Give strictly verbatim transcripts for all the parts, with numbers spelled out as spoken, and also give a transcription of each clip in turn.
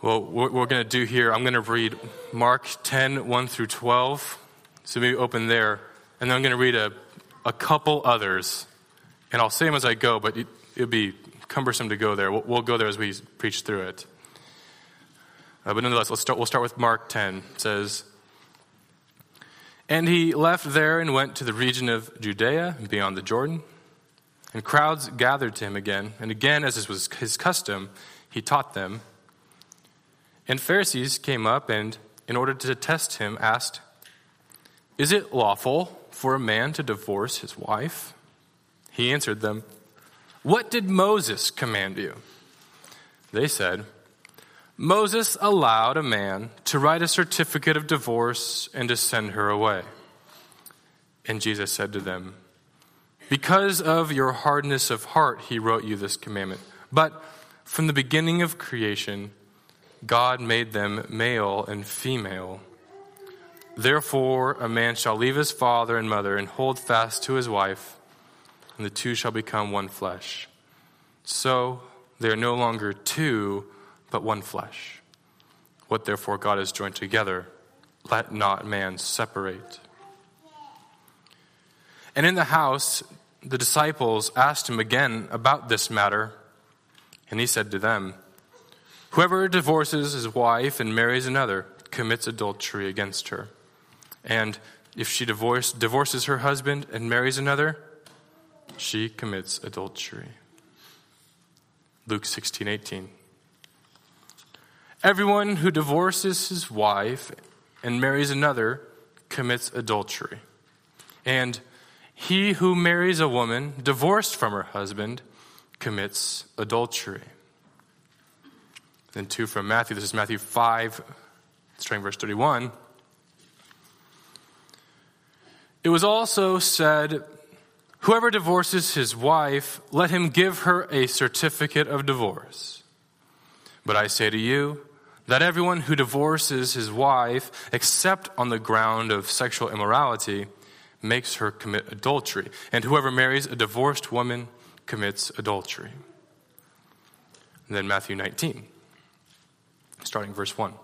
Well, what we're going to do here, I'm going to read Mark ten, one through twelve. So maybe open there. And then I'm going to read a, a couple others. And I'll say them as I go, but it, it'll be cumbersome to go there. We'll, we'll go there as we preach through it. Uh, but nonetheless, let's start, we'll start with Mark ten. It says, "And he left there and went to the region of Judea and beyond the Jordan. And crowds gathered to him again. And again, as it was his custom, he taught them. And Pharisees came up and, in order to test him, asked, 'Is it lawful for a man to divorce his wife?' He answered them, 'What did Moses command you?' They said, 'Moses allowed a man to write a certificate of divorce and to send her away.' And Jesus said to them, 'Because of your hardness of heart, he wrote you this commandment. But from the beginning of creation, God made them male and female. Therefore, a man shall leave his father and mother and hold fast to his wife, and the two shall become one flesh. So they are no longer two, but one flesh. What therefore God has joined together, let not man separate.' And in the house, the disciples asked him again about this matter, and he said to them, 'Whoever divorces his wife and marries another commits adultery against her. And if she divorce, divorces her husband and marries another, she commits adultery.'" Luke sixteen eighteen. "Everyone who divorces his wife and marries another commits adultery. And he who marries a woman divorced from her husband commits adultery." Then two from Matthew. This is Matthew five, starting verse thirty-one. "It was also said, 'Whoever divorces his wife, let him give her a certificate of divorce.' But I say to you that everyone who divorces his wife, except on the ground of sexual immorality, makes her commit adultery. And whoever marries a divorced woman commits adultery." And then Matthew nineteen, starting verse one.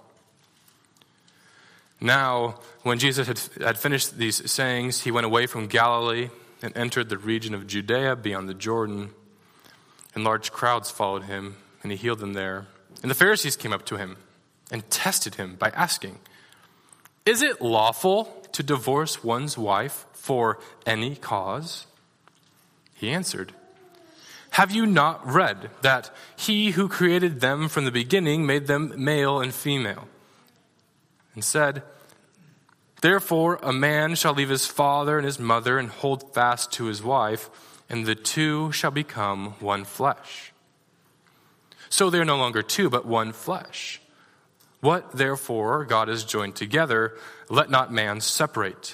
"Now, when Jesus had, had finished these sayings, he went away from Galilee and entered the region of Judea beyond the Jordan. And large crowds followed him, and he healed them there. And the Pharisees came up to him and tested him by asking, 'Is it lawful to divorce one's wife for any cause?' He answered, 'Have you not read that he who created them from the beginning made them male and female? And said, therefore a man shall leave his father and his mother and hold fast to his wife, and the two shall become one flesh. So they are no longer two, but one flesh. What therefore God has joined together, let not man separate.'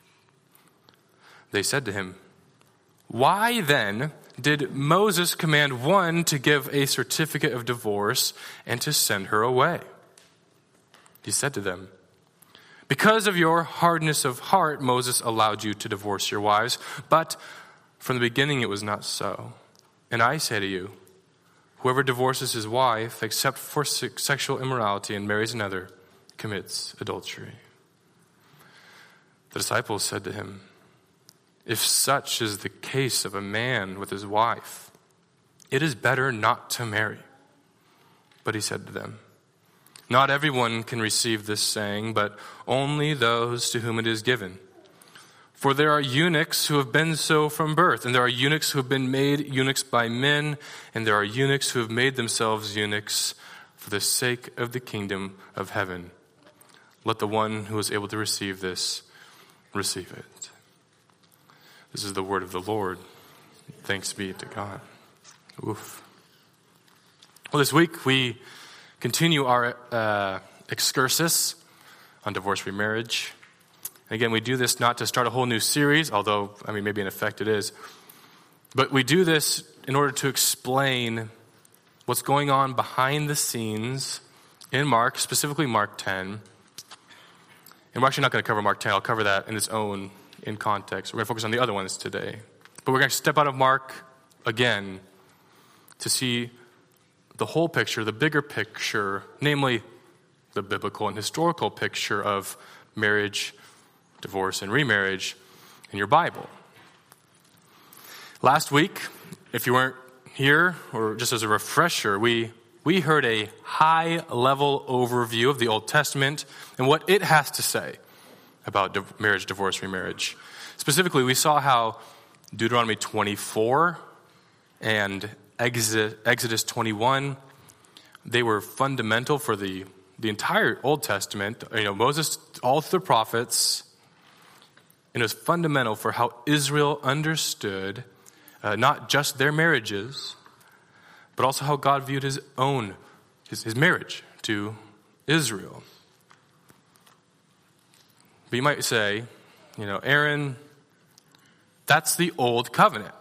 They said to him, 'Why then did Moses command one to give a certificate of divorce and to send her away?' He said to them, 'Because of your hardness of heart, Moses allowed you to divorce your wives, but from the beginning it was not so. And I say to you, whoever divorces his wife, except for sexual immorality, and marries another, commits adultery.' The disciples said to him, 'If such is the case of a man with his wife, it is better not to marry.' But he said to them, 'Not everyone can receive this saying, but only those to whom it is given. For there are eunuchs who have been so from birth, and there are eunuchs who have been made eunuchs by men, and there are eunuchs who have made themselves eunuchs for the sake of the kingdom of heaven. Let the one who is able to receive this receive it.'" This is the word of the Lord. Thanks be to God. Oof. Well, this week we continue our uh, excursus on divorce-free marriage. And again, we do this not to start a whole new series, although, I mean, maybe in effect it is. But we do this in order to explain what's going on behind the scenes in Mark, specifically Mark ten. And we're actually not going to cover Mark ten. I'll cover that in its own in context. We're going to focus on the other ones today. But we're going to step out of Mark again to see the whole picture, the bigger picture, namely the biblical and historical picture of marriage, divorce, and remarriage in your Bible. Last week, if you weren't here, or just as a refresher, we we heard a high-level overview of the Old Testament and what it has to say about di- marriage, divorce, remarriage. Specifically, we saw how Deuteronomy twenty-four and Exodus twenty-one, they were fundamental for the, the entire Old Testament. You know, Moses, all through the prophets, and it was fundamental for how Israel understood uh, not just their marriages, but also how God viewed his own, his, his marriage to Israel. But you might say, you know, Aaron, that's the old covenant.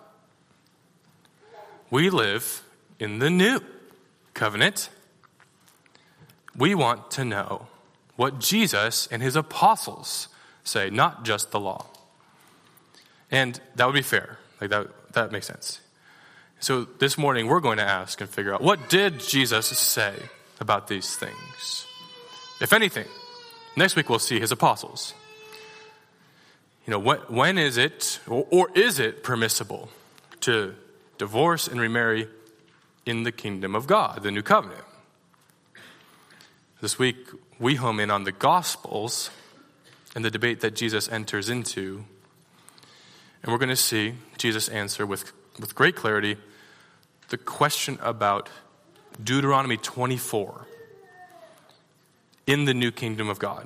We live in the new covenant. We want to know what Jesus and his apostles say, not just the law. And that would be fair. Like that, that makes sense. So this morning we're going to ask and figure out, what did Jesus say about these things? If anything, next week we'll see his apostles. You know, when, when is it, or, or is it permissible to divorce and remarry in the kingdom of God, the new covenant? This week, we home in on the Gospels and the debate that Jesus enters into. And we're going to see Jesus answer with, with great clarity the question about Deuteronomy twenty-four in the new kingdom of God.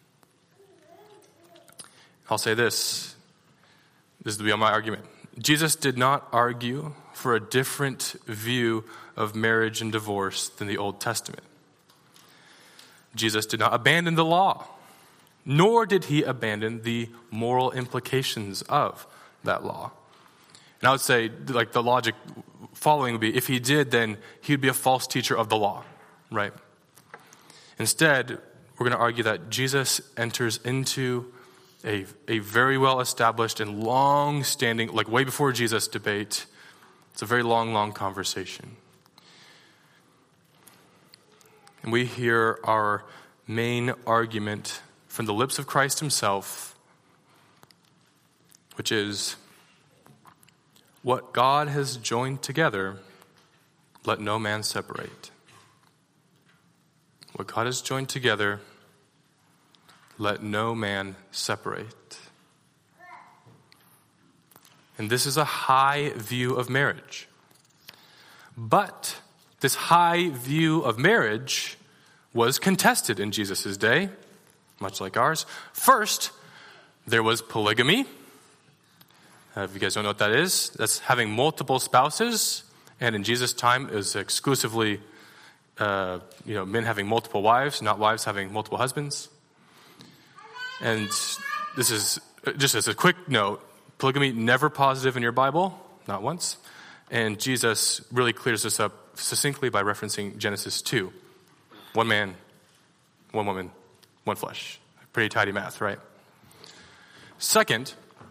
I'll say this. This will be on my argument. Jesus did not argue for a different view of marriage and divorce than the Old Testament. Jesus did not abandon the law, nor did he abandon the moral implications of that law. And I would say, like, the logic following would be, if he did, then he would be a false teacher of the law, right? Instead, we're going to argue that Jesus enters into a, a very well-established and long-standing, like way before Jesus, debate. It's a very long, long conversation. And we hear our main argument from the lips of Christ himself, which is, what God has joined together, let no man separate. What God has joined together, let no man separate. And this is a high view of marriage. But this high view of marriage was contested in Jesus' day, much like ours. First, there was polygamy. Uh, if you guys don't know what that is, that's having multiple spouses. And in Jesus' time, it was exclusively uh, you know, men having multiple wives, not wives having multiple husbands. And this is, just as a quick note, polygamy never positive in your Bible, not once. And Jesus really clears this up succinctly by referencing Genesis two. One man, one woman, one flesh. Pretty tidy math, right? Second,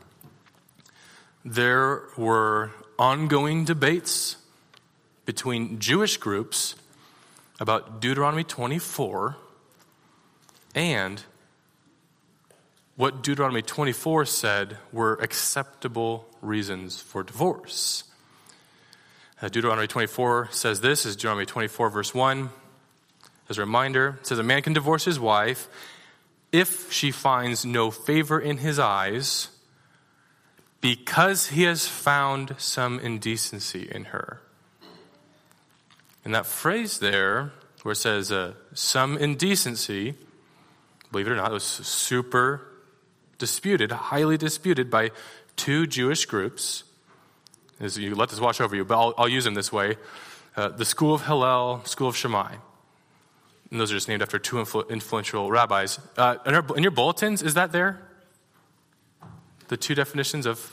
there were ongoing debates between Jewish groups about Deuteronomy twenty-four and what Deuteronomy twenty-four said were acceptable reasons for divorce. Uh, Deuteronomy twenty-four says this, is Deuteronomy twenty-four verse one. As a reminder, it says, a man can divorce his wife if she finds no favor in his eyes because he has found some indecency in her. And that phrase there, where it says uh, some indecency, believe it or not, it was super disputed, highly disputed by two Jewish groups. As you let this wash over you, but I'll, I'll use them this way. Uh, the School of Hillel, School of Shammai. And those are just named after two influ- influential rabbis. Uh, in, our, in your bulletins, is that there? The two definitions of...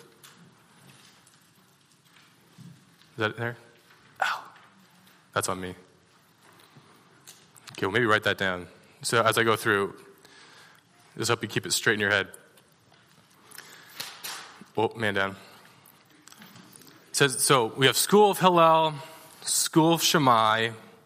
Is that there? Ow. That's on me. Okay, well, maybe write that down. So as I go through, just hope you keep it straight in your head. Oh, man down. It says, so we have School of Hillel, School of Shammai,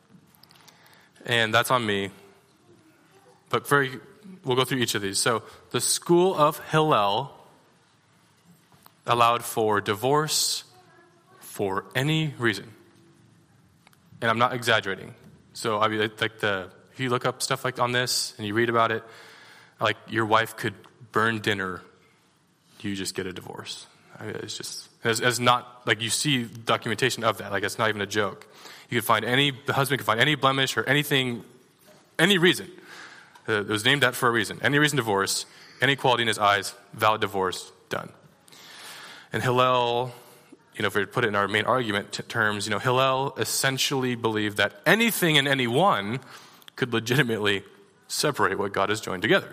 And that's on me. But very, we'll go through each of these. So the school of Hillel allowed for divorce for any reason. And I'm not exaggerating. So I mean, like the if you look up stuff like on this and you read about it, like your wife could burn dinner, you just get a divorce. I mean, it's just it's, it's not like you see documentation of that. Like it's not even a joke. You could find any the husband could find any blemish or anything, any reason. Uh, it was named that for a reason. Any reason, divorce. Any quality in his eyes, valid divorce, done. And Hillel, you know, if we put it in our main argument t- terms, you know, Hillel essentially believed that anything and anyone could legitimately separate what God has joined together.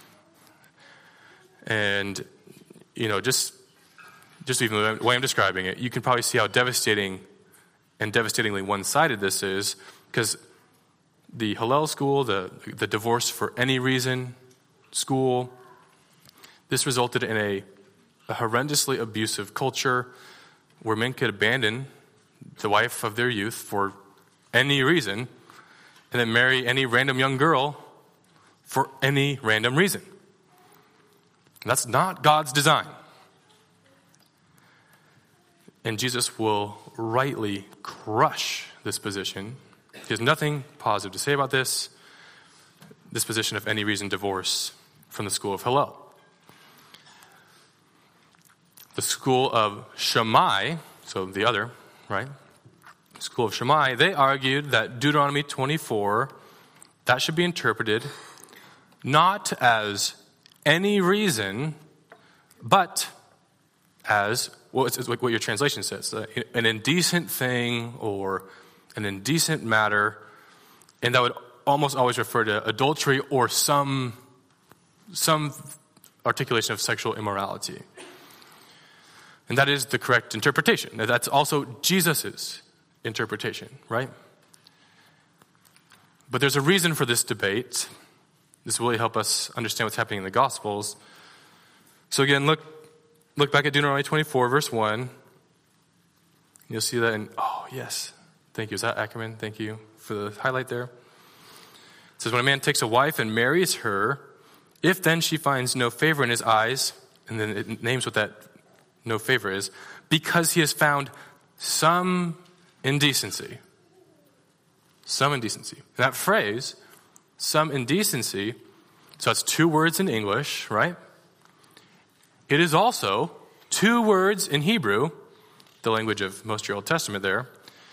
And, you know, just just even the way I'm describing it, you can probably see how devastating and devastatingly one-sided this is, because the Hillel school, the the divorce for any reason school, this resulted in a, a horrendously abusive culture where men could abandon the wife of their youth for any reason and then marry any random young girl for any random reason. That's not God's design. And Jesus will rightly crush this position. He has nothing positive to say about this, this position of any reason divorce from the school of Hillel. The school of Shammai, so the other, right? The school of Shammai, they argued that Deuteronomy twenty-four, that should be interpreted not as any reason, but as what, what your translation says, an indecent thing or an indecent matter, and that would almost always refer to adultery or some some articulation of sexual immorality. And that is the correct interpretation. That's also Jesus' interpretation, right? But there's a reason for this debate. This will really help us understand what's happening in the Gospels. So again, look look back at Deuteronomy twenty-four, verse one. You'll see that in, oh, yes. Thank you. Is that Ackerman? Thank you for the highlight there. It says, when a man takes a wife and marries her, if then she finds no favor in his eyes, and then it names what that no favor is, because he has found some indecency. Some indecency. And that phrase, some indecency, so that's two words in English, right? It is also two words in Hebrew, the language of most of your Old Testament there.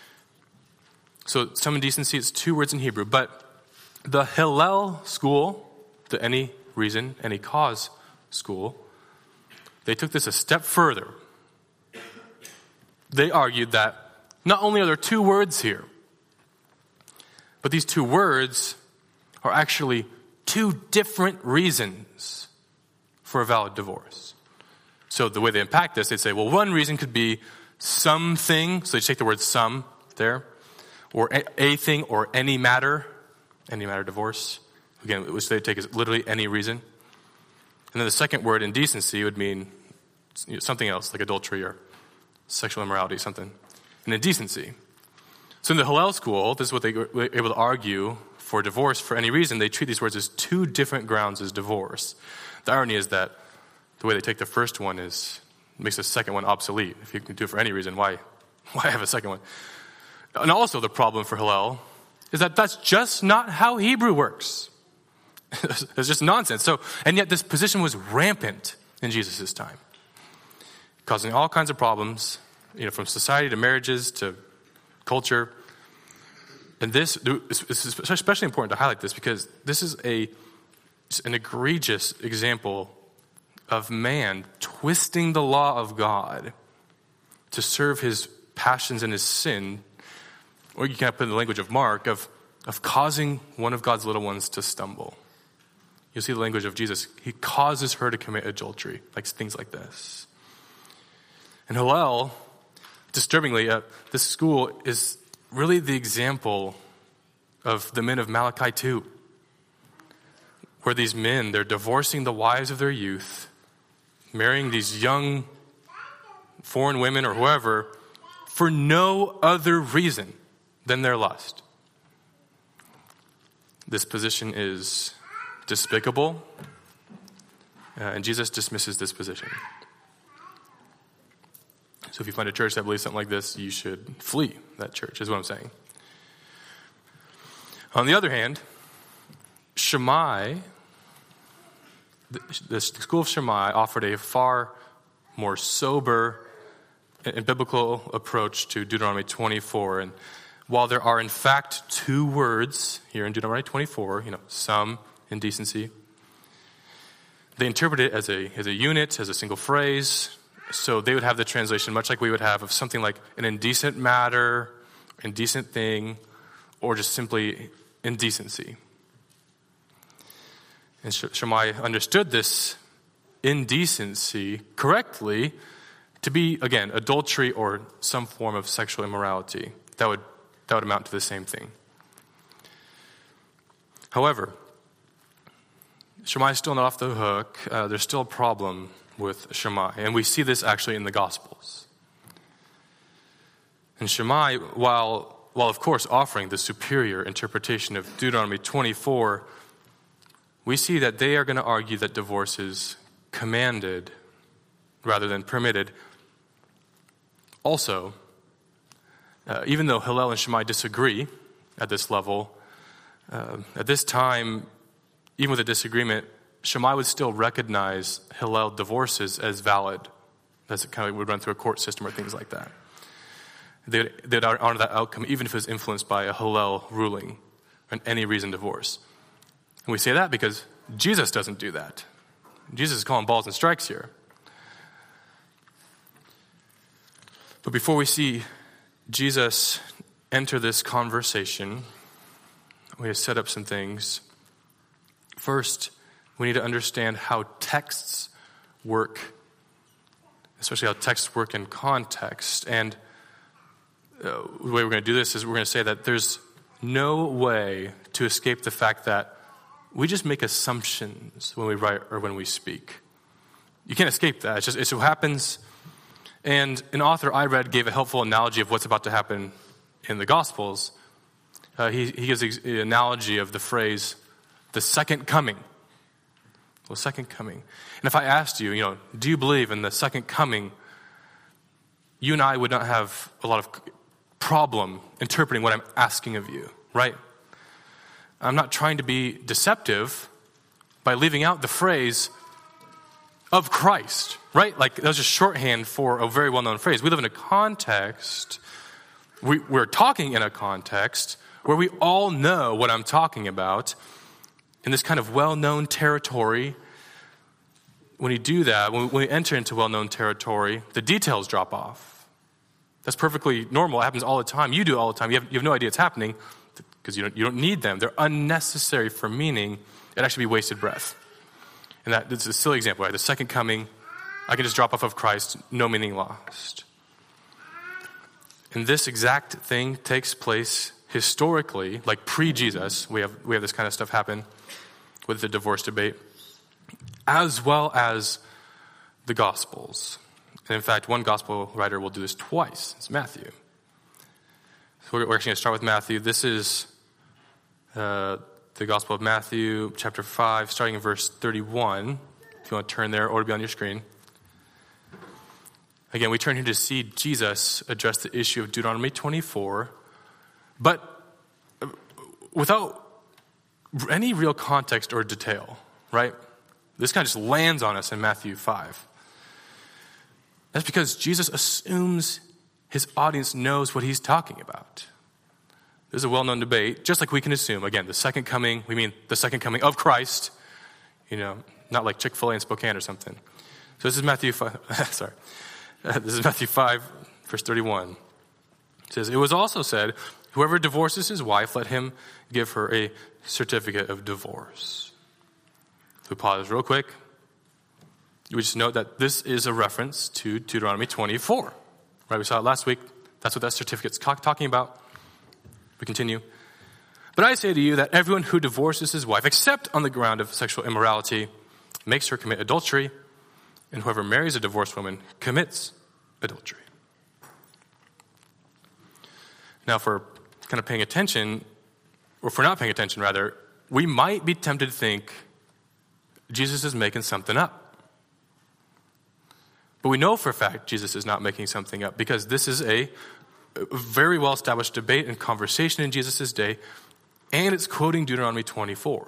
So some indecency is two words in Hebrew, but the Hillel school, the any reason, any cause school, they took this a step further. They argued that not only are there two words here, but these two words are actually two different reasons for a valid divorce. So the way they unpack this, they'd say, well, one reason could be something, so they take the word some there, or a, a thing or any matter, any matter divorce, again, which they take as literally any reason. And then the second word, indecency, would mean something else, like adultery or sexual immorality, something. An indecency. So in the Hillel school, this is what they were able to argue for divorce for any reason. They treat these words as two different grounds as divorce. The irony is that the way they take the first one is makes the second one obsolete. If you can do it for any reason, why, why have a second one? And also the problem for Hillel is that that's just not how Hebrew works. It's just nonsense. So, and yet this position was rampant in Jesus' time, causing all kinds of problems, you know, from society to marriages to culture. And this is especially important to highlight this because this is a an egregious example of man twisting the law of God to serve his passions and his sin, or you can put in the language of Mark, of, of causing one of God's little ones to stumble. You'll see the language of Jesus. He causes her to commit adultery, like things like this. And Hillel, disturbingly, uh, this school is really the example of the men of Malachi two, where these men, they're divorcing the wives of their youth, marrying these young foreign women or whoever for no other reason than their lust. This position is despicable, uh, and Jesus dismisses this position. So if you find a church that believes something like this, you should flee that church, is what I'm saying. On the other hand, Shammai, the, the school of Shammai offered a far more sober and biblical approach to Deuteronomy twenty-four. And while there are in fact two words here in Deuteronomy twenty-four, you know, some indecency, they interpret it as a as a unit, as a single phrase. So they would have the translation much like we would have of something like an indecent matter, indecent thing, or just simply indecency. And Shammai understood this indecency correctly to be, again, adultery or some form of sexual immorality. That would that would amount to the same thing. However, Shammai is still not off the hook. Uh, there's still a problem with Shammai, and we see this actually in the Gospels. And Shammai, while while of course offering the superior interpretation of Deuteronomy twenty-four, we see that they are going to argue that divorce is commanded rather than permitted. Also, uh, even though Hillel and Shammai disagree at this level, uh, at this time, even with a disagreement, Shammai would still recognize Hillel divorces as valid, as it kind of would run through a court system or things like that. They'd, they'd honor that outcome even if it was influenced by a Hillel ruling or any reason divorce. And we say that because Jesus doesn't do that. Jesus is calling balls and strikes here. But before we see Jesus enter this conversation, we have set up some things. First, we need to understand how texts work, especially how texts work in context. And uh, the way we're going to do this is we're going to say that there's no way to escape the fact that we just make assumptions when we write or when we speak. You can't escape that. It's just it's what happens. And an author I read gave a helpful analogy of what's about to happen in the Gospels. Uh, he, he gives the analogy of the phrase, the second coming. Well, second coming. And if I asked you, you know, do you believe in the second coming, you and I would not have a lot of problem interpreting what I'm asking of you, right? I'm not trying to be deceptive by leaving out the phrase of Christ, right? Like that was just shorthand for a very well-known phrase. We live in a context, we, we're talking in a context where we all know what I'm talking about in this kind of well-known territory. When you do that, when we, when we enter into well-known territory, the details drop off. That's perfectly normal. It happens all the time. You do it all the time. You have, you have no idea it's happening because you don't, you don't need them. They're unnecessary for meaning. It'd actually be wasted breath. And that, that's a silly example, right? The second coming, I can just drop off of Christ, no meaning lost. And this exact thing takes place historically, like pre-Jesus. We have we have this kind of stuff happen with the divorce debate, as well as the Gospels. And in fact, one Gospel writer will do this twice. It's Matthew. So we're, we're actually going to start with Matthew. This is uh, the Gospel of Matthew, chapter five, starting in verse thirty-one. If you want to turn there, or to be on your screen. Again, we turn here to see Jesus address the issue of Deuteronomy twenty-four, but without any real context or detail, right? This kind of just lands on us in Matthew five. That's because Jesus assumes his audience knows what he's talking about. There's a well-known debate, just like we can assume, again, the second coming, we mean the second coming of Christ, you know, not like Chick-fil-A in Spokane or something. So this is Matthew five, sorry. Uh, this is Matthew five, verse thirty-one. It says, "It was also said, whoever divorces his wife, let him give her a certificate of divorce." So we pause real quick. We just note that this is a reference to Deuteronomy twenty-four. Right, we saw it last week. That's what that certificate's talking about. We continue. "But I say to you that everyone who divorces his wife, except on the ground of sexual immorality, makes her commit adultery, and whoever marries a divorced woman commits adultery." Now, for kind of paying attention, or for not paying attention, rather, we might be tempted to think Jesus is making something up. But we know for a fact Jesus is not making something up, because this is a very well-established debate and conversation in Jesus' day, and it's quoting Deuteronomy twenty-four.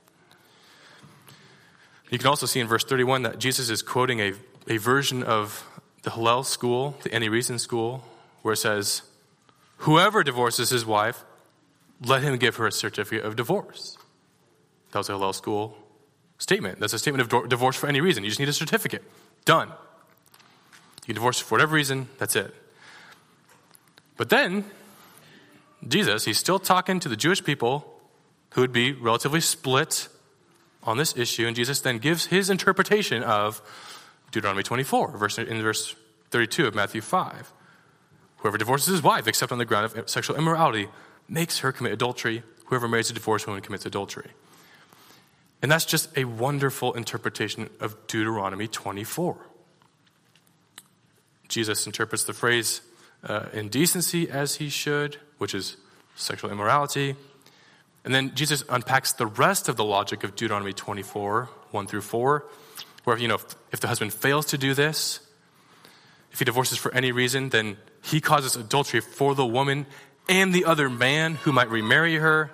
You can also see in verse thirty-one that Jesus is quoting a, a version of the Hillel school, the Any Reason school, where it says, whoever divorces his wife, let him give her a certificate of divorce. That was a Hillel school statement. That's a statement of do- divorce for any reason. You just need a certificate. Done. You divorce for whatever reason, that's it. But then, Jesus, he's still talking to the Jewish people who would be relatively split on this issue, and Jesus then gives his interpretation of Deuteronomy twenty-four, verse, in verse thirty-two of Matthew five. Whoever divorces his wife, except on the ground of sexual immorality, makes her commit adultery. Whoever marries a divorced woman commits adultery. And that's just a wonderful interpretation of Deuteronomy twenty-four. Jesus interprets the phrase uh, indecency as he should, which is sexual immorality. And then Jesus unpacks the rest of the logic of Deuteronomy twenty-four, one through four, where, you know, if, if the husband fails to do this, if he divorces for any reason, then he causes adultery for the woman and the other man who might remarry her.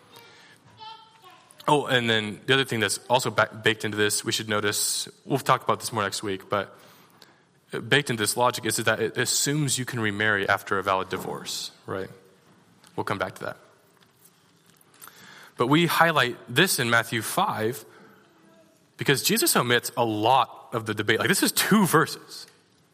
Oh, and then the other thing that's also back, baked into this, we should notice, we'll talk about this more next week, but baked into this logic is that it assumes you can remarry after a valid divorce, right? We'll come back to that. But we highlight this in Matthew five because Jesus omits a lot of the debate. Like, this is two verses.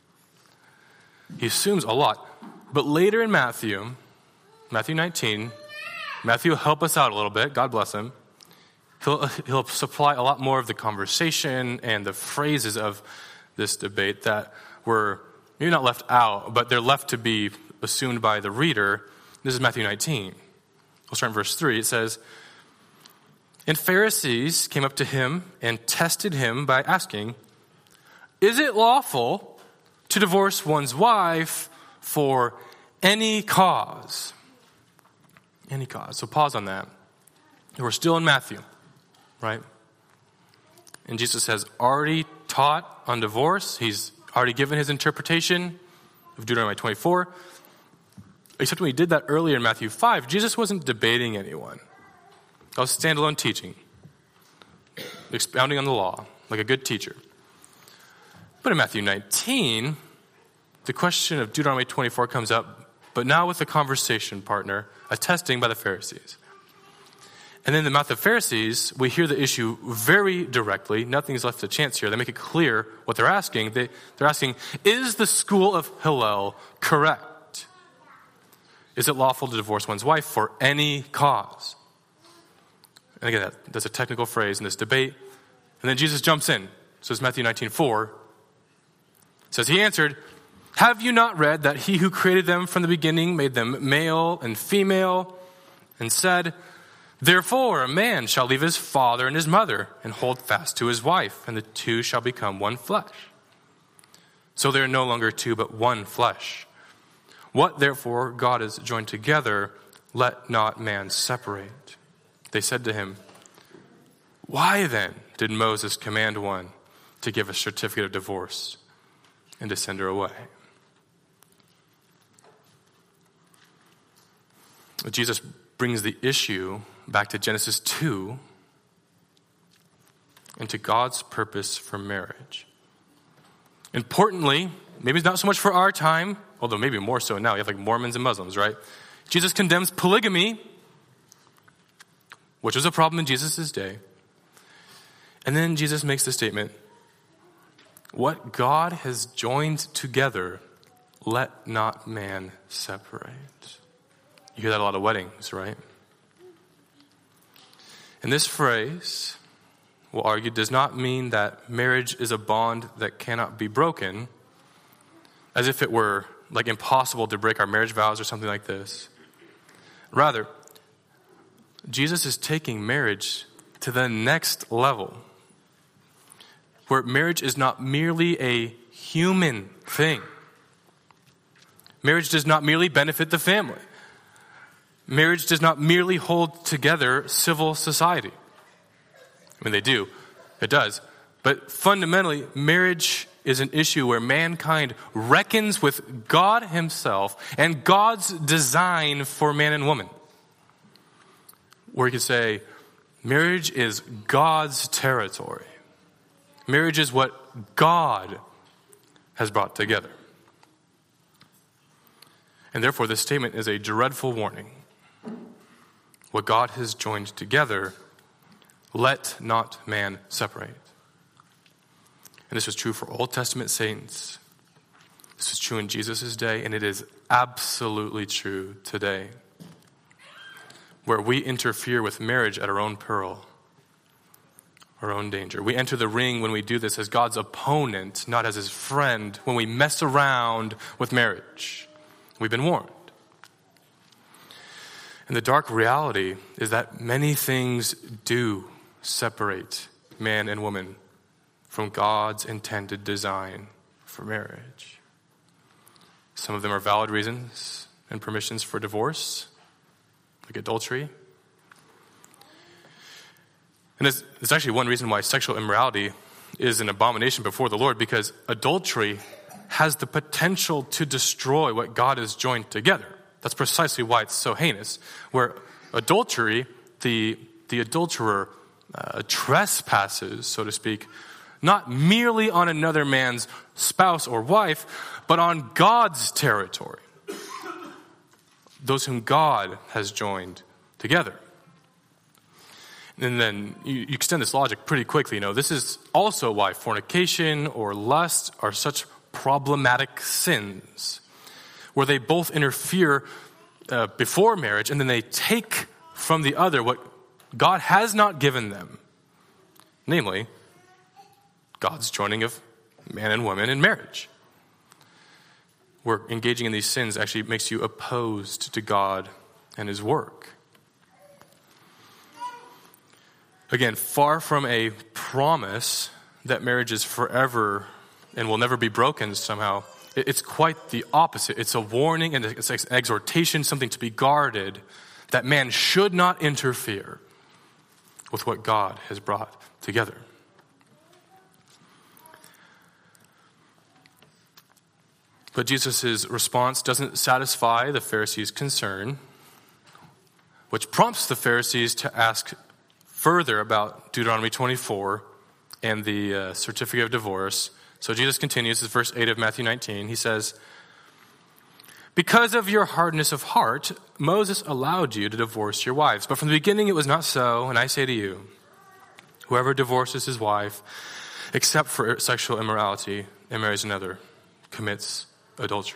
He assumes a lot. But later in Matthew, Matthew nineteen, Matthew will help us out a little bit. God bless him. He'll, he'll supply a lot more of the conversation and the phrases of this debate that were maybe not left out, but they're left to be assumed by the reader. This is Matthew nineteen. We'll start in verse three. It says, and Pharisees came up to him and tested him by asking, is it lawful to divorce one's wife for any cause? Any cause. So pause on that. We're still in Matthew, right? And Jesus has already taught on divorce. He's already given his interpretation of Deuteronomy twenty-four. Except when he did that earlier in Matthew five, Jesus wasn't debating anyone. That was standalone teaching, expounding on the law, like a good teacher. But in Matthew nineteen, the question of Deuteronomy twenty-four comes up, but now with a conversation partner, a testing by the Pharisees. And in the mouth of Pharisees, we hear the issue very directly. Nothing's left to chance here. They make it clear what they're asking. They, they're asking, is the school of Hillel correct? Is it lawful to divorce one's wife for any cause? And again, that, that's a technical phrase in this debate. And then Jesus jumps in. So it's Matthew nineteen four. It says, he answered, have you not read that he who created them from the beginning made them male and female, and said, therefore a man shall leave his father and his mother and hold fast to his wife, and the two shall become one flesh. So they are no longer two, but one flesh. What therefore God has joined together, let not man separate. They said to him, why then did Moses command one to give a certificate of divorce and to send her away? Jesus brings the issue back to Genesis two and to God's purpose for marriage. Importantly, maybe not so much for our time, although maybe more so now. You have like Mormons and Muslims, right? Jesus condemns polygamy, which was a problem in Jesus' day. And then Jesus makes the statement, what God has joined together, let not man separate. You hear that a lot at weddings, right? And this phrase, we'll argue, does not mean that marriage is a bond that cannot be broken, as if it were like impossible to break our marriage vows or something like this. Rather, Jesus is taking marriage to the next level, where marriage is not merely a human thing. Marriage does not merely benefit the family. marriage does not merely hold together civil society. I mean, they do. It does. But fundamentally, marriage is an issue where mankind reckons with God himself and God's design for man and woman. Where you could say, marriage is God's territory. Marriage is what God has brought together. And therefore, this statement is a dreadful warning. What God has joined together, let not man separate. And this was true for Old Testament saints. This was true in Jesus' day, and it is absolutely true today. Where we interfere with marriage at our own peril, our own danger. We enter the ring when we do this as God's opponent, not as his friend, when we mess around with marriage. We've been warned. And the dark reality is that many things do separate man and woman from God's intended design for marriage. Some of them are valid reasons and permissions for divorce, like adultery. And there's, there's actually one reason why sexual immorality is an abomination before the Lord, because adultery has the potential to destroy what God has joined together. That's precisely why it's so heinous. Where adultery, the, the adulterer uh, trespasses, so to speak, not merely on another man's spouse or wife, but on God's territory. Those whom God has joined together. And then you, you extend this logic pretty quickly. You know, this is also why fornication or lust are such problematic sins, where they both interfere uh, before marriage and then they take from the other what God has not given them, namely God's joining of man and woman in marriage. Where engaging in these sins actually makes you opposed to God and his work. Again, far from a promise that marriage is forever and will never be broken somehow, it's quite the opposite. It's a warning and it's an exhortation, something to be guarded, that man should not interfere with what God has brought together. But Jesus' response doesn't satisfy the Pharisees' concern, which prompts the Pharisees to ask further about Deuteronomy twenty-four and the uh, certificate of divorce. So Jesus continues, this is verse eight of Matthew nineteen. He says, "Because of your hardness of heart, Moses allowed you to divorce your wives. But from the beginning it was not so, and I say to you, whoever divorces his wife, except for sexual immorality, and marries another, commits adultery."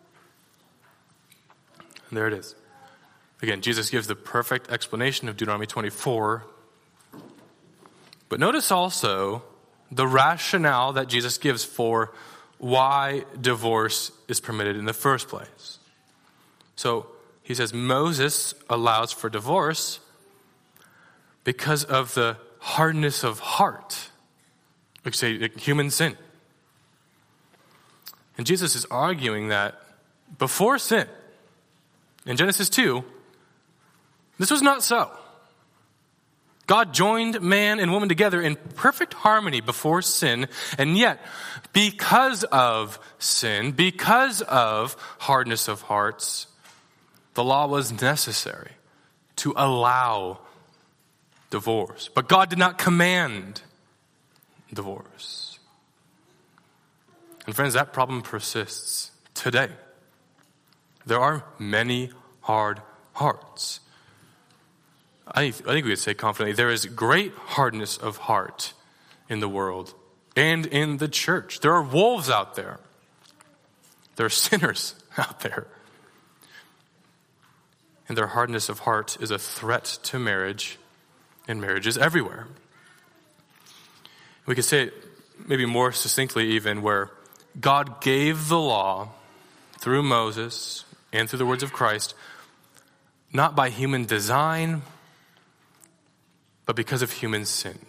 And there it is. Again, Jesus gives the perfect explanation of Deuteronomy twenty-four. But notice also the rationale that Jesus gives for why divorce is permitted in the first place. So he says Moses allows for divorce because of the hardness of heart, like say like human sin. And Jesus is arguing that before sin, in Genesis two, this was not so. God joined man and woman together in perfect harmony before sin, and yet, because of sin, because of hardness of hearts, the law was necessary to allow divorce. But God did not command divorce. And friends, that problem persists today. There are many hard hearts. I think, I think we would say confidently, there is great hardness of heart in the world and in the church. There are wolves out there. There are sinners out there. And their hardness of heart is a threat to marriage and marriages everywhere. We could say it maybe more succinctly even, where God gave the law through Moses and through the words of Christ, not by human design, but because of human sin.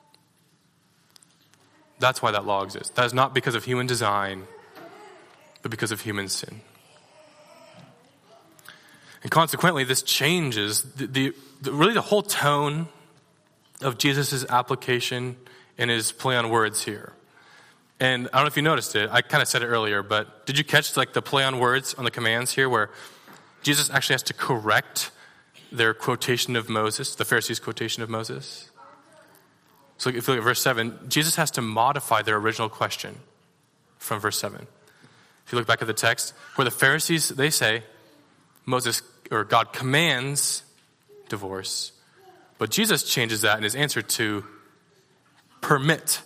That's why that law exists. That is not because of human design, but because of human sin. And consequently, this changes the, the, the really the whole tone of Jesus' application and his play on words here. And I don't know if you noticed it. I kind of said it earlier, but did you catch like the play on words on the commands here where Jesus actually has to correct their quotation of Moses, the Pharisees' quotation of Moses? So if you look at verse seven, Jesus has to modify their original question from verse seven. If you look back at the text, where the Pharisees, they say, Moses or God commands divorce, but Jesus changes that in his answer to permit.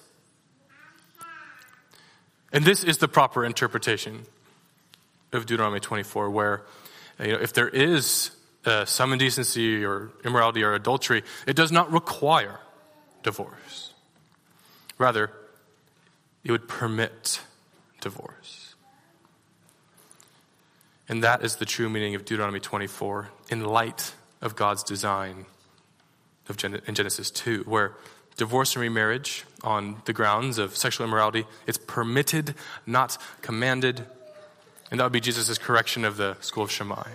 And this is the proper interpretation of Deuteronomy twenty-four, where you know, if there is uh, some indecency or immorality or adultery, it does not require divorce. Rather, it would permit divorce. And that is the true meaning of Deuteronomy twenty-four in light of God's design of Gen- in Genesis two, where divorce and remarriage on the grounds of sexual immorality, it's permitted, not commanded. And that would be Jesus' correction of the school of Shammai.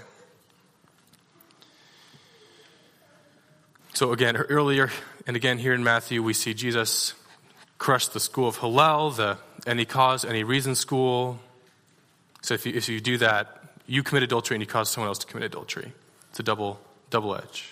So again, earlier and again here in Matthew, we see Jesus crush the school of Hillel, the any cause, any reason school. So if you, if you do that, you commit adultery and you cause someone else to commit adultery. It's a double, double edge.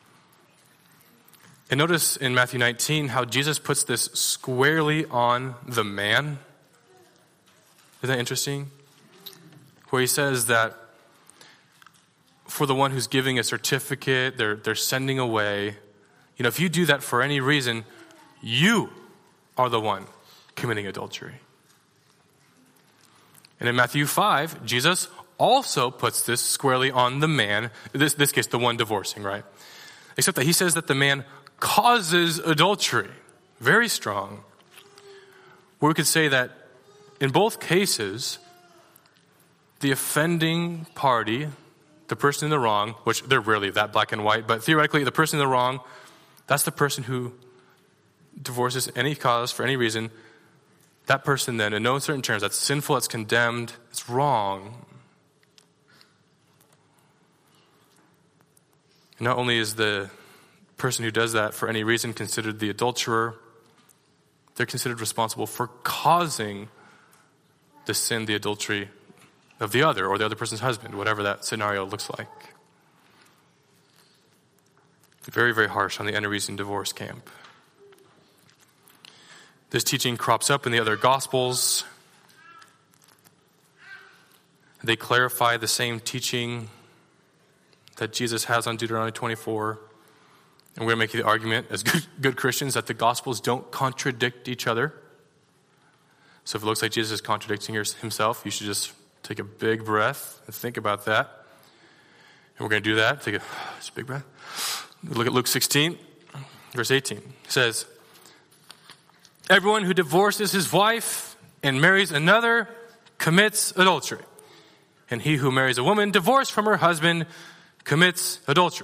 And notice in Matthew nineteen how Jesus puts this squarely on the man. Isn't that interesting? Where he says that for the one who's giving a certificate, they're, they're sending away, you know, if you do that for any reason, you are the one committing adultery. And in Matthew five, Jesus also puts this squarely on the man, in this, this case, the one divorcing, right? Except that he says that the man causes adultery. Very strong. Where we could say that in both cases, the offending party, the person in the wrong, which they're rarely that black and white, but theoretically the person in the wrong, that's the person who divorces any cause for any reason. That person then, in no uncertain terms, that's sinful, it's condemned, it's wrong. Not only is the person who does that for any reason considered the adulterer, they're considered responsible for causing the sin, the adultery of the other or the other person's husband, whatever that scenario looks like. Very, very harsh on the unreasoned divorce camp. This teaching crops up in the other Gospels. They clarify the same teaching that Jesus has on Deuteronomy twenty-four. And we're going to make the argument as good, good Christians that the Gospels don't contradict each other. So if it looks like Jesus is contradicting himself, you should just take a big breath and think about that. And we're going to do that. Take a, just a big breath. Look at Luke sixteen, verse eighteen. It says, everyone who divorces his wife and marries another commits adultery. And he who marries a woman divorced from her husband commits adultery.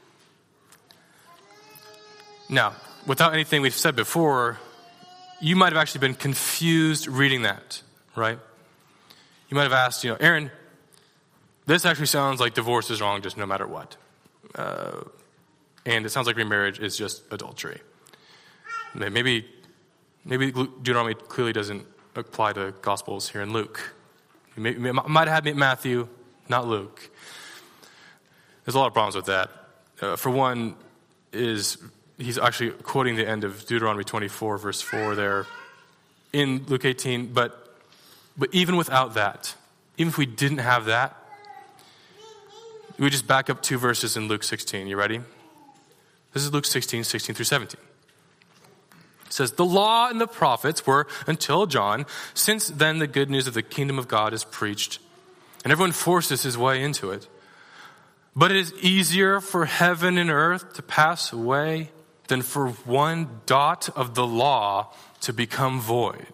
Now, without anything we've said before, you might have actually been confused reading that, right? You might have asked, you know, Aaron, this actually sounds like divorce is wrong just no matter what. Uh, and it sounds like remarriage is just adultery. Maybe, maybe Deuteronomy clearly doesn't apply to Gospels here in Luke. You may, you might have had Matthew, not Luke. There's a lot of problems with that. Uh, for one, is he's actually quoting the end of Deuteronomy twenty-four, verse four there in Luke eighteen. But, but even without that, even if we didn't have that, we just back up two verses in Luke sixteen. You ready? This is Luke sixteen, sixteen through seventeen. It says, the law and the prophets were until John. Since then, the good news of the kingdom of God is preached, and everyone forces his way into it. But it is easier for heaven and earth to pass away than for one dot of the law to become void.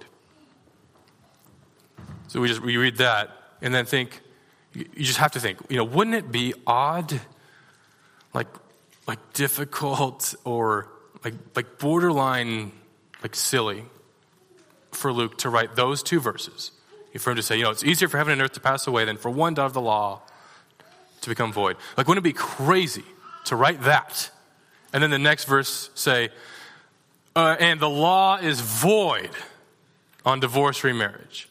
So we just we read that and then think, you just have to think, you know, wouldn't it be odd, like like difficult or like like borderline like silly for Luke to write those two verses? For him to say, you know, it's easier for heaven and earth to pass away than for one dot of the law to become void. Like, wouldn't it be crazy to write that and then the next verse say, uh, and the law is void on divorce remarriage?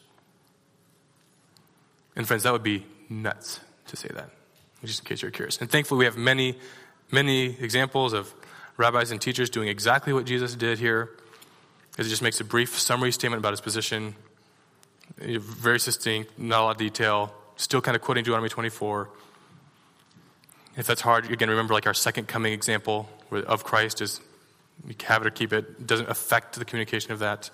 And friends, that would be nuts to say that, just in case you're curious. And thankfully, we have many, many examples of rabbis and teachers doing exactly what Jesus did here. As he just makes a brief summary statement about his position, very succinct, not a lot of detail, still kind of quoting Deuteronomy twenty-four. If that's hard, again, remember like our second coming example of Christ is you have it or keep it. It doesn't affect the communication of that.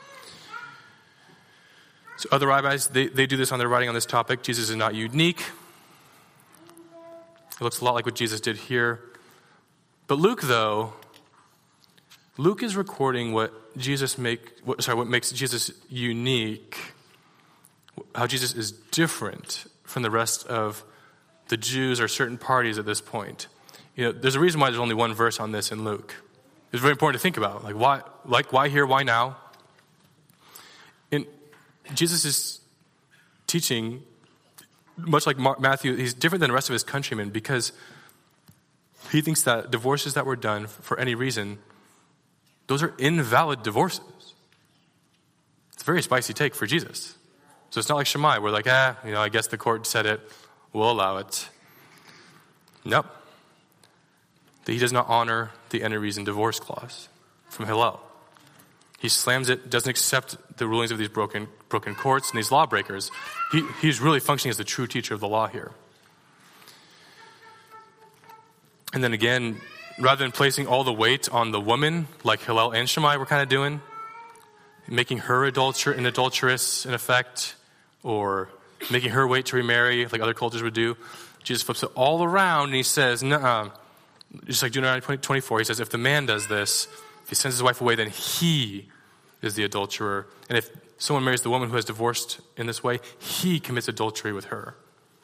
So other rabbis, they, they do this on their writing on this topic. Jesus is not unique. It looks a lot like what Jesus did here. But Luke, though, Luke is recording what Jesus make, what, sorry, what makes Jesus unique, how Jesus is different from the rest of the Jews or certain parties at this point. You know, there's a reason why there's only one verse on this in Luke. It's very important to think about. Like why, like why here? Why now? In Jesus is teaching, much like Mark, Matthew, he's different than the rest of his countrymen because he thinks that divorces that were done for any reason, those are invalid divorces. It's a very spicy take for Jesus. So it's not like Shammai, where like, ah, you know, I guess the court said it, we'll allow it. Nope. That he does not honor the any reason divorce clause from Hillel. He slams it, doesn't accept the rulings of these broken broken courts and these lawbreakers. He, he's really functioning as the true teacher of the law here. And then again, rather than placing all the weight on the woman, like Hillel and Shammai were kind of doing, making her adulter- an adulteress in effect, or making her wait to remarry like other cultures would do, Jesus flips it all around and he says, nuh-uh. Just like Deuteronomy twenty-four, he says, if the man does this, if he sends his wife away, then he is the adulterer. And if someone marries the woman who has divorced in this way, he commits adultery with her.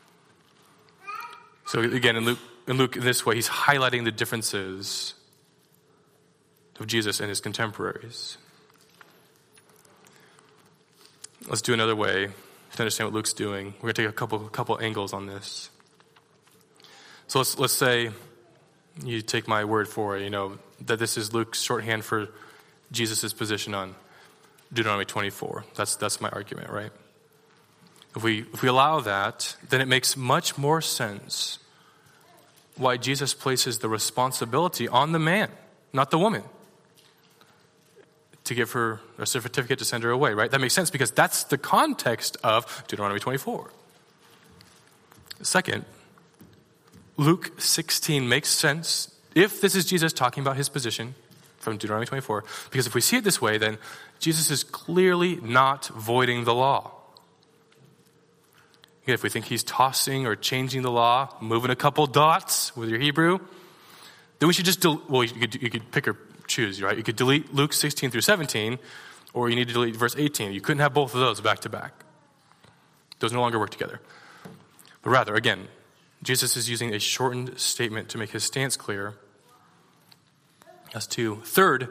So again, in Luke, in Luke, in this way, he's highlighting the differences of Jesus and his contemporaries. Let's do another way to understand what Luke's doing. We're going to take a couple, a couple angles on this. So let's let's say you take my word for it, you know, that this is Luke's shorthand for Jesus' position on Deuteronomy twenty-four. That's that's my argument, right? If we if we allow that, then it makes much more sense why Jesus places the responsibility on the man, not the woman, to give her a certificate to send her away, right? That makes sense because that's the context of Deuteronomy twenty-four. Second, Luke sixteen makes sense if this is Jesus talking about his position from Deuteronomy twenty-four, because if we see it this way, then Jesus is clearly not voiding the law. Again, if we think he's tossing or changing the law, moving a couple dots with your Hebrew, then we should just, del- well, you could, you could pick or choose, right? You could delete Luke sixteen through seventeen, or you need to delete verse eighteen. You couldn't have both of those back to back. Those no longer work together. But rather, again, Jesus is using a shortened statement to make his stance clear. That's two. Third,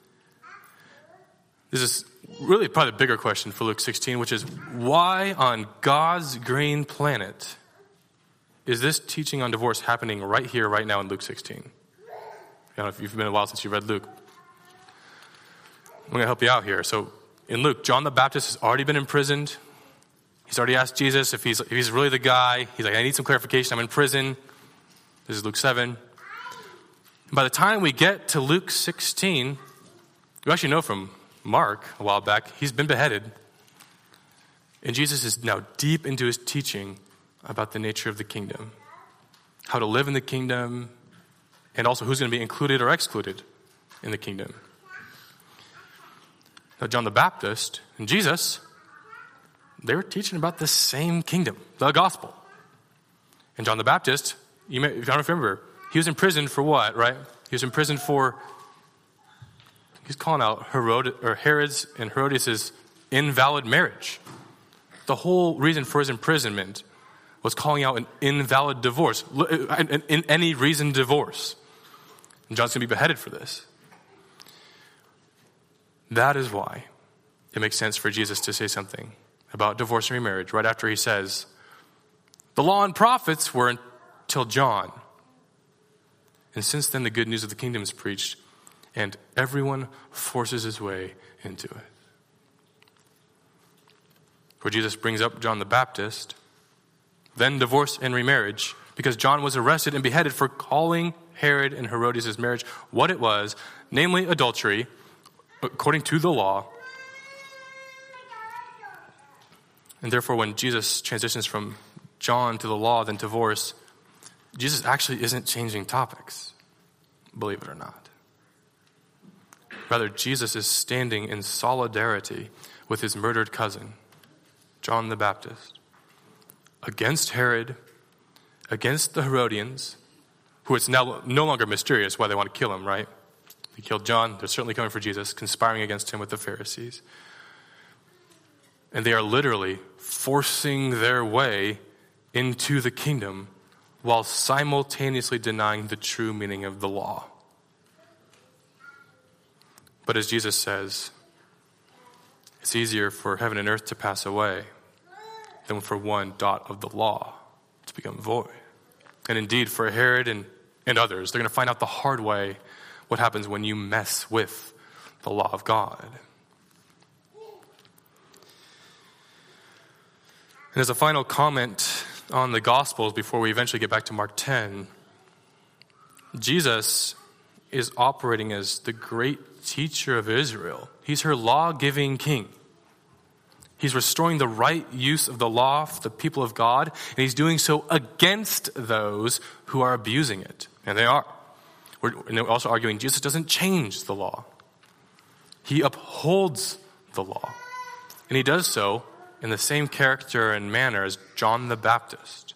this is really probably the bigger question for Luke sixteen, which is why on God's green planet is this teaching on divorce happening right here, right now in Luke sixteen? I don't know if you've been a while since you read Luke. I'm going to help you out here. So in Luke, John the Baptist has already been imprisoned. He's already asked Jesus if he's if he's really the guy. He's like, I need some clarification. I'm in prison. This is Luke seven. By the time we get to Luke sixteen, you actually know from Mark a while back, he's been beheaded. And Jesus is now deep into his teaching about the nature of the kingdom, how to live in the kingdom, and also who's going to be included or excluded in the kingdom. Now, John the Baptist and Jesus, they were teaching about the same kingdom, the gospel. And John the Baptist, you may, if you don't remember, he was in prison for what, right? He was in prison for, he's calling out Herod, or Herod's and Herodias' invalid marriage. The whole reason for his imprisonment was calling out an invalid divorce, in, in any reason divorce. And John's going to be beheaded for this. That is why it makes sense for Jesus to say something about divorce and remarriage right after he says, the law and prophets were till John. And since then, the good news of the kingdom is preached, and everyone forces his way into it. Where Jesus brings up John the Baptist, then divorce and remarriage, because John was arrested and beheaded for calling Herod and Herodias' marriage what it was, namely adultery, according to the law. And therefore, when Jesus transitions from John to the law, then divorce, Jesus actually isn't changing topics, believe it or not. Rather, Jesus is standing in solidarity with his murdered cousin, John the Baptist, against Herod, against the Herodians, who it's now no longer mysterious why they want to kill him, right? They killed John. They're certainly coming for Jesus, conspiring against him with the Pharisees. And they are literally forcing their way into the kingdom while simultaneously denying the true meaning of the law. But as Jesus says, it's easier for heaven and earth to pass away than for one dot of the law to become void. And indeed, for Herod and, and others, they're going to find out the hard way what happens when you mess with the law of God. And as a final comment on the Gospels before we eventually get back to Mark ten, Jesus is operating as the great teacher of Israel. He's her law-giving king. He's restoring the right use of the law for the people of God, and he's doing so against those who are abusing it. And they are. We're also arguing Jesus doesn't change the law. He upholds the law. And he does so in the same character and manner as John the Baptist.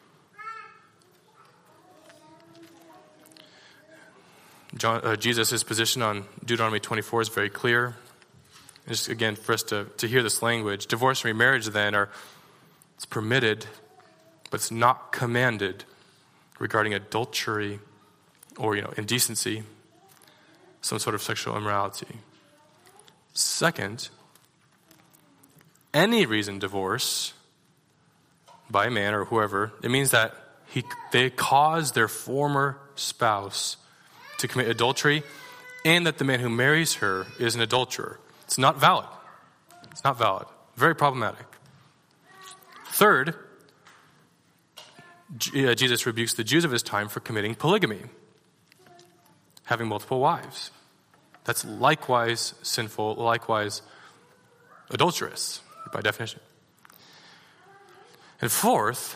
John, uh, Jesus' position on Deuteronomy twenty-four is very clear. And just again, for us to, to hear this language, divorce and remarriage then are, it's permitted, but it's not commanded regarding adultery or, you know, indecency, some sort of sexual immorality. Second, any reason divorce by a man or whoever, it means that he they cause their former spouse to commit adultery and that the man who marries her is an adulterer. It's not valid. It's not valid. Very problematic. Third, Jesus rebukes the Jews of his time for committing polygamy, having multiple wives. That's likewise sinful, likewise adulterous, by definition. And fourth,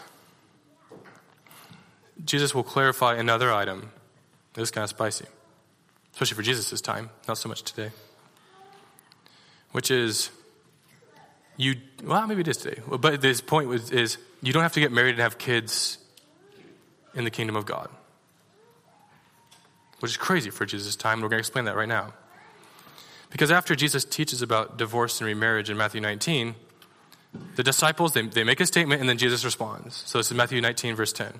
Jesus will clarify another item. This is kind of spicy, especially for Jesus' time, not so much today. Which is, you, well, maybe it is today, but this point was, is you don't have to get married and have kids in the kingdom of God. Which is crazy for Jesus' time, and we're going to explain that right now. Because after Jesus teaches about divorce and remarriage in Matthew nineteen, the disciples, they, they make a statement and then Jesus responds. So this is Matthew nineteen, verse ten.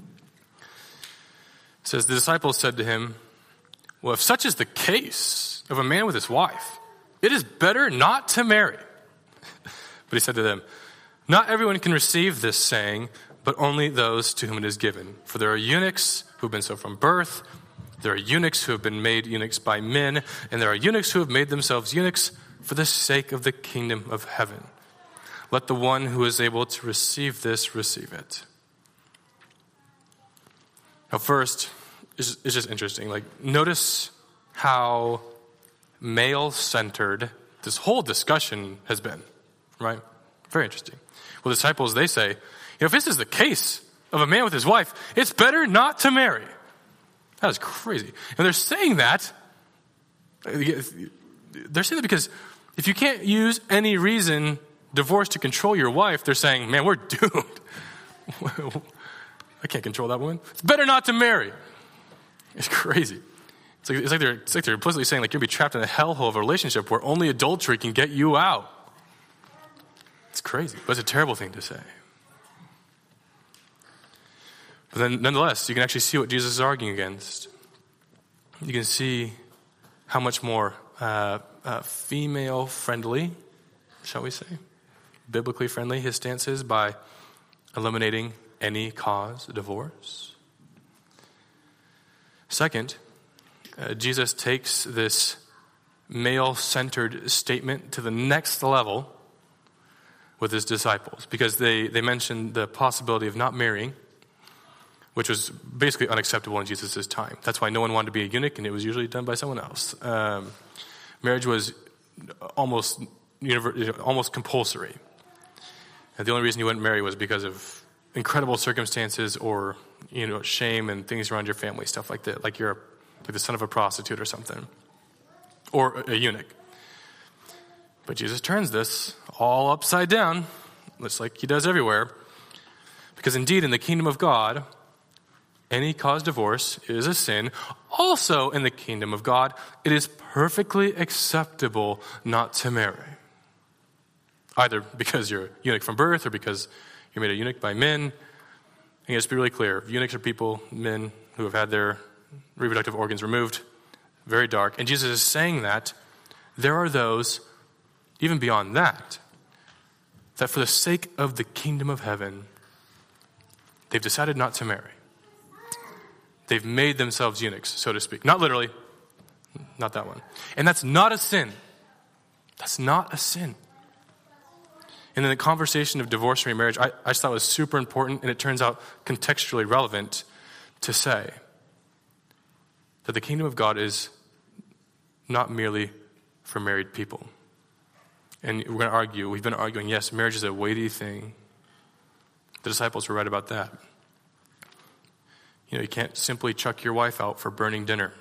It says, the disciples said to him, well, if such is the case of a man with his wife, it is better not to marry. But he said to them, not everyone can receive this saying, but only those to whom it is given. For there are eunuchs who have been so from birth, there are eunuchs who have been made eunuchs by men, and there are eunuchs who have made themselves eunuchs for the sake of the kingdom of heaven. Let the one who is able to receive this receive it. Now first, it's just interesting. Like, notice how male-centered this whole discussion has been, right? Very interesting. Well, the disciples, they say, you know, if this is the case of a man with his wife, it's better not to marry. That is crazy. And they're saying that, they're saying that because if you can't use any reason, divorce, to control your wife, they're saying, man, we're doomed. I can't control that woman. It's better not to marry. It's crazy. It's like, it's like they're it's like they're implicitly saying, like, you're going to be trapped in a hellhole of a relationship where only adultery can get you out. It's crazy, but it's a terrible thing to say. But then, nonetheless, you can actually see what Jesus is arguing against. You can see how much more uh, uh, female-friendly, shall we say, biblically friendly his stance is by eliminating any cause divorce? Second, uh, Jesus takes this male-centered statement to the next level with his disciples, because they, they mentioned the possibility of not marrying, which was basically unacceptable in Jesus' time. That's why no one wanted to be a eunuch, and it was usually done by someone else. Um, marriage was almost univer- almost compulsory. And the only reason you wouldn't marry was because of incredible circumstances or, you know, shame and things around your family, stuff like that, like you're like the son of a prostitute or something, or a, a eunuch. But Jesus turns this all upside down, just like he does everywhere, because indeed in the kingdom of God, any cause divorce is a sin. Also in the kingdom of God, it is perfectly acceptable not to marry. Either because you're a eunuch from birth or because you're made a eunuch by men. And let's be really clear. Eunuchs are people, men who have had their reproductive organs removed. Very dark. And Jesus is saying that there are those, even beyond that, that for the sake of the kingdom of heaven, they've decided not to marry. They've made themselves eunuchs, so to speak. Not literally. Not that one. And that's not a sin. That's not a sin. And then the conversation of divorce and remarriage, I, I just thought was super important, and it turns out contextually relevant to say that the kingdom of God is not merely for married people. And we're going to argue, we've been arguing, yes, marriage is a weighty thing. The disciples were right about that. You know, you can't simply chuck your wife out for burning dinner.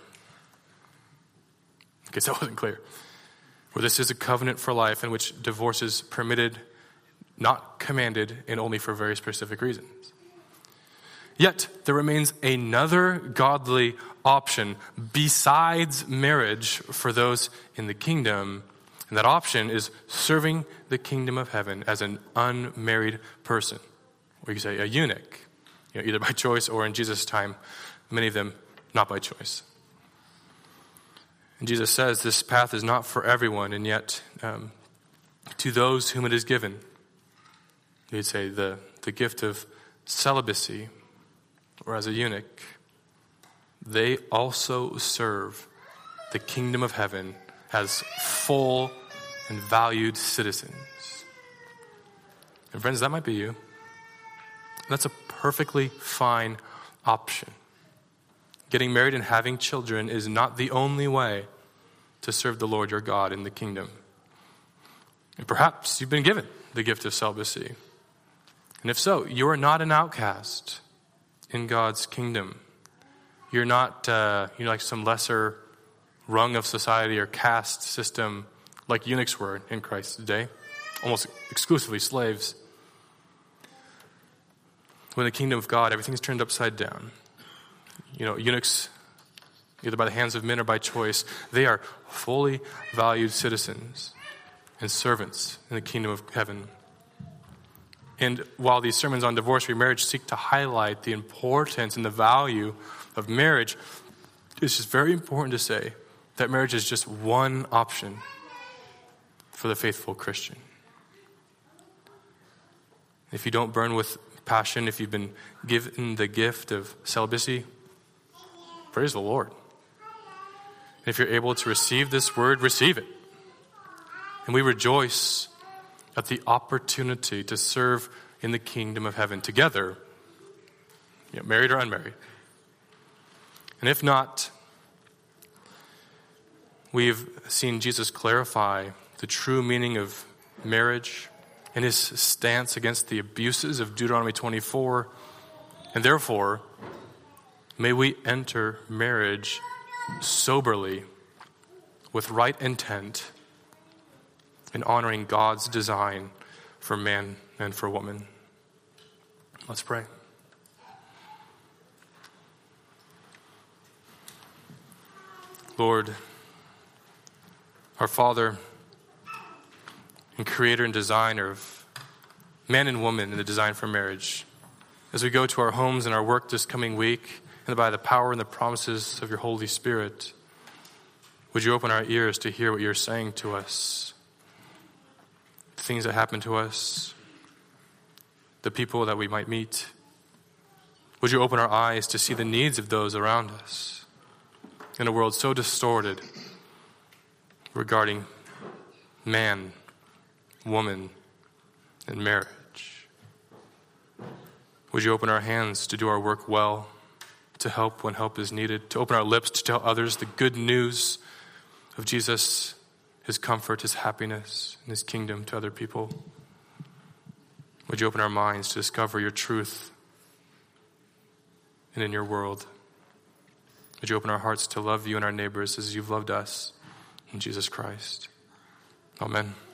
In case that wasn't clear. Where this is a covenant for life in which divorce is permitted, not commanded, and only for very specific reasons. Yet, there remains another godly option besides marriage for those in the kingdom. And that option is serving the kingdom of heaven as an unmarried person. Or you could say a eunuch, you know, either by choice or in Jesus' time, many of them not by choice. And Jesus says this path is not for everyone, and yet um, to those whom it is given, you'd say the, the gift of celibacy, or as a eunuch, they also serve the kingdom of heaven as full and valued citizens. And friends, that might be you. That's a perfectly fine option. Getting married and having children is not the only way to serve the Lord your God in the kingdom. And perhaps you've been given the gift of celibacy. And if so, you are not an outcast in God's kingdom. You're not uh, you know, like some lesser rung of society or caste system like eunuchs were in Christ's day, almost exclusively slaves. When the kingdom of God, everything is turned upside down. You know, eunuchs, either by the hands of men or by choice, they are fully valued citizens and servants in the kingdom of heaven. And while these sermons on divorce and remarriage seek to highlight the importance and the value of marriage, it's just very important to say that marriage is just one option for the faithful Christian. If you don't burn with passion, if you've been given the gift of celibacy, praise the Lord. And if you're able to receive this word, receive it. And we rejoice at the opportunity to serve in the kingdom of heaven together, you know, married or unmarried. And if not, we've seen Jesus clarify the true meaning of marriage and his stance against the abuses of Deuteronomy twenty-four. And therefore, may we enter marriage soberly, with right intent, in honoring God's design for man and for woman. Let's pray. Lord, our Father and creator and designer of man and woman in the design for marriage, as we go to our homes and our work this coming week, and by the power and the promises of your Holy Spirit, would you open our ears to hear what you're saying to us? The things that happen to us, the people that we might meet, Would you open our eyes to see the needs of those around us in a world so distorted regarding man, woman, and marriage? Would you open our hands to do our work well, to help when help is needed, to open our lips to tell others the good news of Jesus, his comfort, his happiness, and his kingdom to other people? Would you open our minds to discover your truth and in your world? Would you open our hearts to love you and our neighbors as you've loved us in Jesus Christ? Amen.